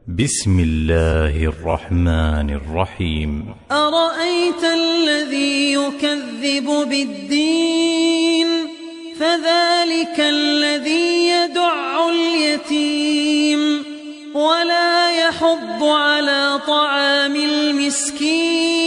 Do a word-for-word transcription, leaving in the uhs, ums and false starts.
بسم الله الرحمن الرحيم. أرأيت الذي يكذب بالدين فذلك الذي يدع اليتيم ولا يحض على طعام المسكين